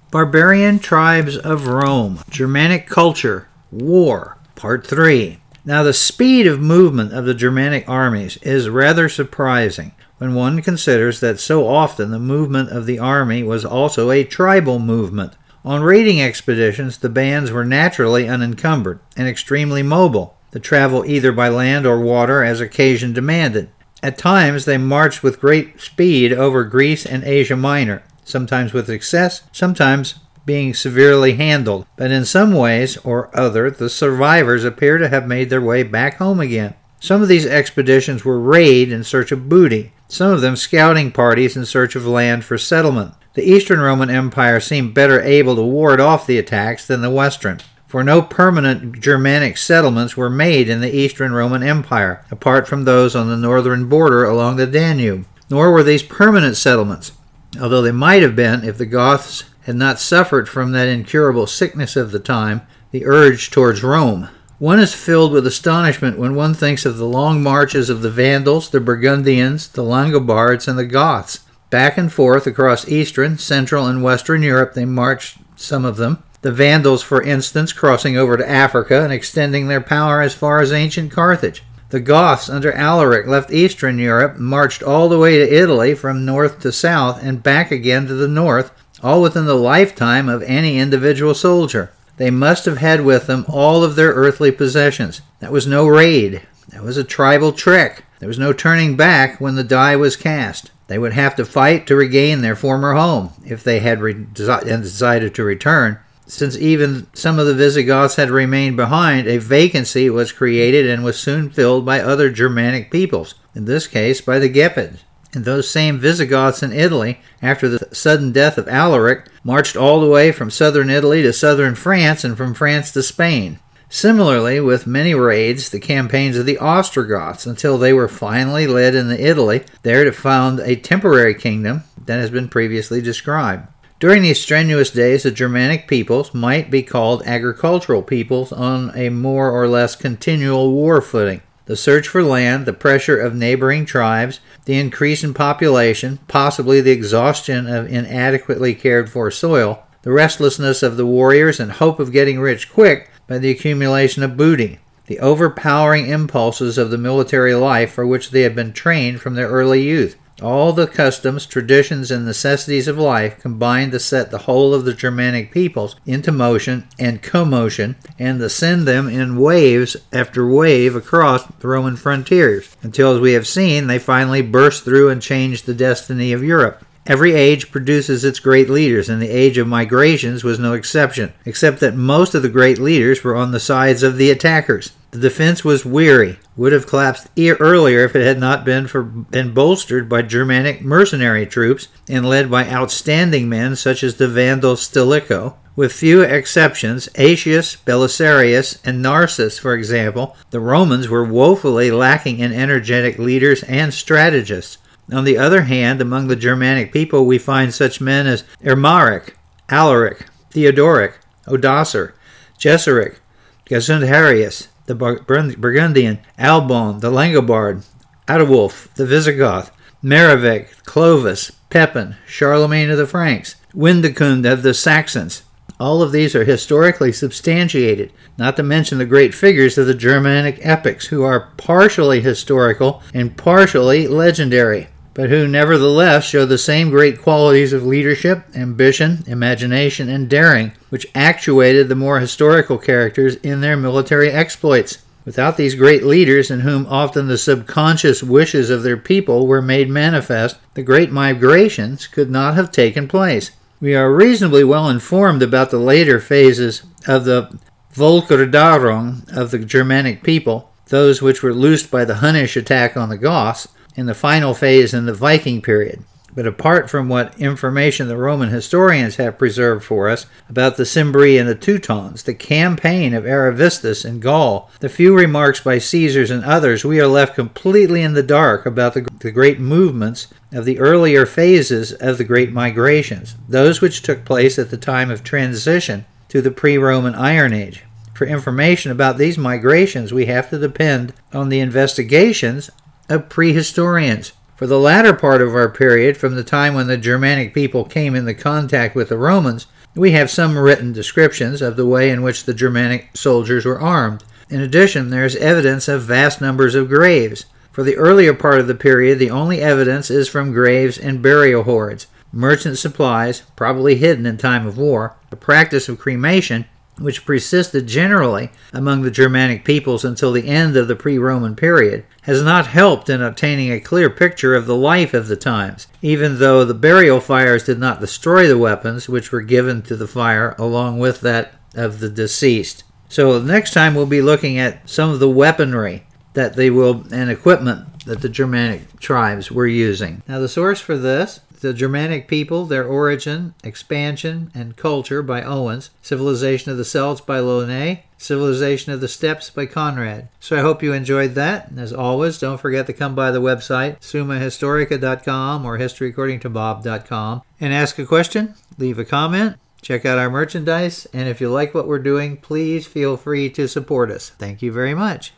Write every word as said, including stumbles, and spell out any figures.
Barbarian Tribes of Rome, Germanic Culture, War, Part three. Now the speed of movement of the Germanic armies is rather surprising when one considers that so often the movement of the army was also a tribal movement. On raiding expeditions, the bands were naturally unencumbered and extremely mobile, to travel either by land or water as occasion demanded. At times they marched with great speed over Greece and Asia Minor, sometimes with success, sometimes being severely handled, but in some ways or other the survivors appear to have made their way back home again. Some of these expeditions were raid in search of booty, some of them scouting parties in search of land for settlement. The Eastern Roman Empire seemed better able to ward off the attacks than the Western, for no permanent Germanic settlements were made in the Eastern Roman Empire, apart from those on the northern border along the Danube. Nor were these permanent settlements, although they might have been if the Goths had not suffered from that incurable sickness of the time, the urge towards Rome. One is filled with astonishment when one thinks of the long marches of the Vandals, the Burgundians, the Langobards, and the Goths. Back and forth across Eastern, Central, and Western Europe they marched, some of them. The Vandals, for instance, crossing over to Africa and extending their power as far as ancient Carthage. The Goths under Alaric left Eastern Europe and marched all the way to Italy from north to south and back again to the north, all within the lifetime of any individual soldier. They must have had with them all of their earthly possessions. That was no raid. That was a tribal trick. There was no turning back when the die was cast. They would have to fight to regain their former home, if they had re- decided to return. Since even some of the Visigoths had remained behind, a vacancy was created and was soon filled by other Germanic peoples, in this case by the Gepids. And those same Visigoths in Italy, after the sudden death of Alaric, marched all the way from southern Italy to southern France and from France to Spain. Similarly, with many raids, the campaigns of the Ostrogoths, until they were finally led into Italy, there to found a temporary kingdom that has been previously described. During these strenuous days, the Germanic peoples might be called agricultural peoples on a more or less continual war footing. The search for land, the pressure of neighboring tribes, the increase in population, possibly the exhaustion of inadequately cared for soil, the restlessness of the warriors and hope of getting rich quick by the accumulation of booty, the overpowering impulses of the military life for which they had been trained from their early youth. All the customs, traditions, and necessities of life combined to set the whole of the Germanic peoples into motion and commotion, and to send them in waves after wave across the Roman frontiers, until, as we have seen, they finally burst through and changed the destiny of Europe. Every age produces its great leaders, and the age of migrations was no exception, except that most of the great leaders were on the sides of the attackers. The defense was weary, would have collapsed earlier if it had not been for been bolstered by Germanic mercenary troops and led by outstanding men such as the Vandal Stilicho. With few exceptions, Aetius, Belisarius, and Narses, for example, the Romans were woefully lacking in energetic leaders and strategists. On the other hand, among the Germanic people we find such men as Ermaric, Alaric, Theodoric, Odoacer, Gesseric, Gesundharius, the Burgundian, Albon, the Langobard, Atawulf, the Visigoth, Merovic, Clovis, Pepin, Charlemagne of the Franks, Windecund of the Saxons. All of these are historically substantiated, not to mention the great figures of the Germanic epics, who are partially historical and partially legendary, but who nevertheless show the same great qualities of leadership, ambition, imagination, and daring, which actuated the more historical characters in their military exploits. Without these great leaders, in whom often the subconscious wishes of their people were made manifest, the great migrations could not have taken place. We are reasonably well informed about the later phases of the Volkerdauerung of the Germanic people, those which were loosed by the Hunnish attack on the Goths, and the final phase in the Viking period. But apart from what information the Roman historians have preserved for us about the Cimbri and the Teutons, the campaign of Ariovistus in Gaul, the few remarks by Caesars and others, we are left completely in the dark about the, the great movements of the earlier phases of the great migrations, those which took place at the time of transition to the pre-Roman Iron Age. For information about these migrations, we have to depend on the investigations of prehistorians. For the latter part of our period, from the time when the Germanic people came into contact with the Romans, We have some written descriptions of the way in which the Germanic soldiers were armed. In addition, there is evidence of vast numbers of graves. For the earlier part of the period, the only evidence is from graves and burial hoards, merchant supplies, probably hidden in time of war, the practice of cremation, which persisted generally among the Germanic peoples until the end of the pre-Roman period, has not helped in obtaining a clear picture of the life of the times, even though the burial fires did not destroy the weapons which were given to the fire along with that of the deceased. So next time we'll be looking at some of the weaponry that they will and equipment that the Germanic tribes were using. Now the source for this, The Germanic People, Their Origin, Expansion, and Culture by Owens, Civilization of the Celts by Launay, Civilization of the Steppes by Conrad. So I hope you enjoyed that. And as always, don't forget to come by the website, summa historica dot com or history according to bob dot com, and ask a question, leave a comment, check out our merchandise, and if you like what we're doing, please feel free to support us. Thank you very much.